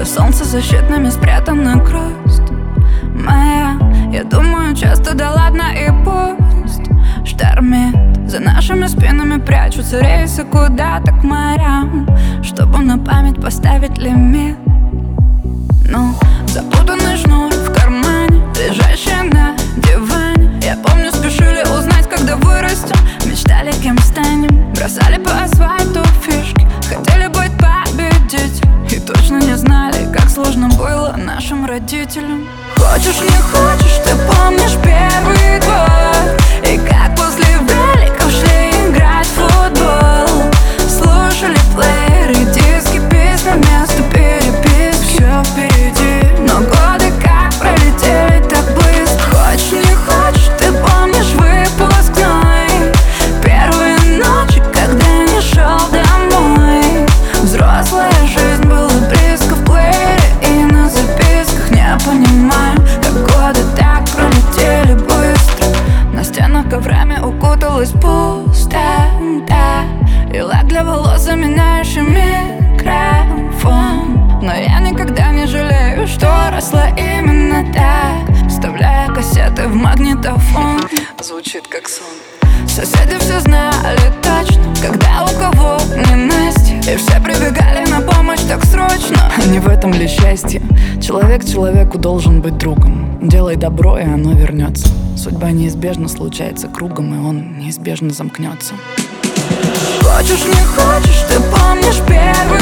солнцезащитными спрятана грусть моя. Я думаю часто, да ладно и пусть штормит. За нашими спинами прячутся рейсы куда-то к морям, чтобы на память поставить лимит. Ну, запутанный шнур в кармане, лежащий на диване. Я помню, спешили узнать, когда вырастем. Мечтали, кем станем, бросали по асфальту фишки. Хотели быть победителем и точно не знали, как сложно было нашим родителям. Хочешь, не хочешь, ты помнишь первый двор, и как после великов шли играть в футбол. Слушали плееры, диски, письма вместо переписки. Все впереди, но годы как пролетели так быстро. Хочешь, не хочешь, ты помнишь выпускной, первые ночи, когда не шел домой. Взрослая жизнь была близко в плеере и на записках. Не понимаю, как годы так пролетели быстро. На стенах коврами укуталась пустота, и лак для волос, заменяющий микрофон. Но я никогда не жалею, что росла именно так, вставляя кассеты в магнитофон. Звучит как сон. Соседи все знали точно, когда у кого ненастье, и все прибегали на помощь так срочно. Не в этом ли счастье? Человек человеку должен быть другом. Делай добро, и оно вернется. Судьба неизбежно случается кругом, и он неизбежно замкнется. Хочешь, не хочешь, ты помнишь первый